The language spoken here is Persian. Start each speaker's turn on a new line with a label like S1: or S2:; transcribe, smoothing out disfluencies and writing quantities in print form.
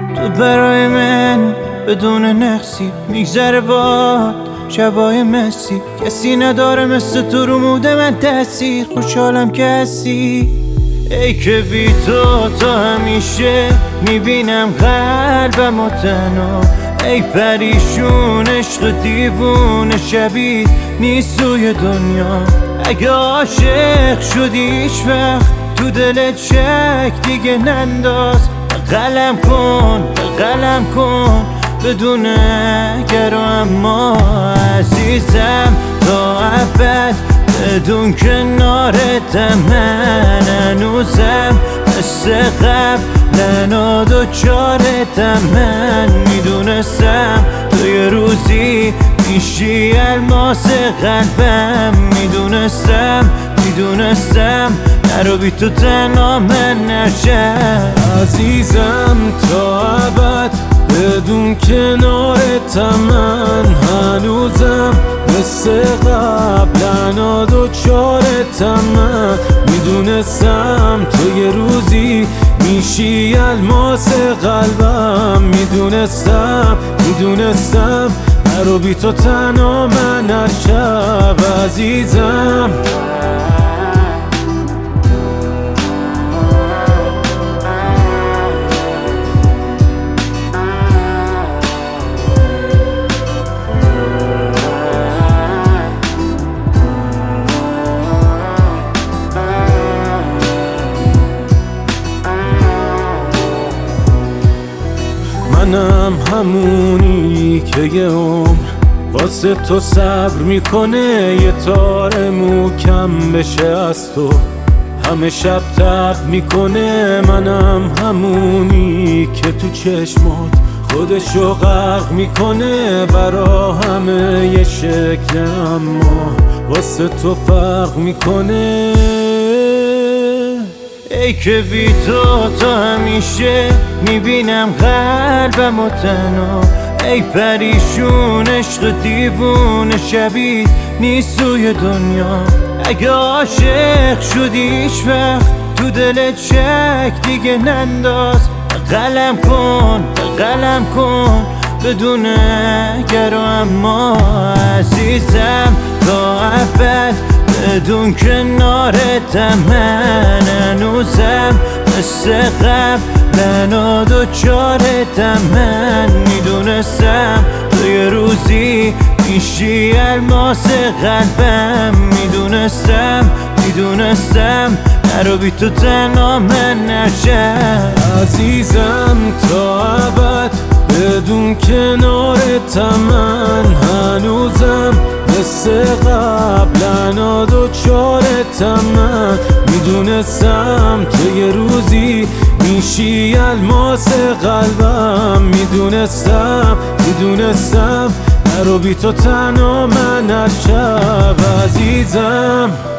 S1: تو برای من بدون نقصی میگذره باد شبای مسی. کسی نداره مثل تو رو موده من تأثیر. خوشحالم که هستی ای که بی تو همیشه میبینم قلبم و تنها. ای پریشون عشق دیوونه شبیه نیست توی دنیا. اگه عاشق شدی هیچ وقت تو دلت شک دیگه ننداز. قلم کن بدون اگر و اما عزیزم تا ابد بدون کنارتم. من هنوزم مثل قبل دوچارتم. من میدونستم تو یه روزی میشی الماس قلبم. میدونستم نرو بی تو تنها من نشم.
S2: عزیزم تا ابد بدون کنارتم. من هنوزم مثل قبل دوچارتم. من میدونستم تو یه روزی میشی الماس قلبم. میدونستم نرو بی تو تنها من نشم. عزیزم منم همونی که یه عمر واسه تو صبر میکنه. یه تار موکم بشه از تو همه شب تب میکنه. منم همونی که تو چشمات خودشو غرق میکنه. برا همه یه شکل اما واسه تو فرق میکنه.
S1: ای که بی تو همیشه میبینم قلبم و تنها. ای پریشون عشق دیوونه شبیه نیست توی دنیا. اگه عاشق شدی هیچ وقت تو دلت شک دیگه ننداز. قلم کن بدون اگر و اما عزیزم تا ابد بدون کنارتم. من هنوزم مثل قبل دوچارتم. من میدونستم تو یه روزی میشی الماس قلبم. میدونستم نرو بی تو تنها من نشم.
S2: عزیزم تا ابد بدون کنارتم. من هنوزم مثل قبل دوچارتم. من میدونستم تو یه روزی میشی الماس قلبم. میدونستم نرو بی تو تنها من نشم. عزیزم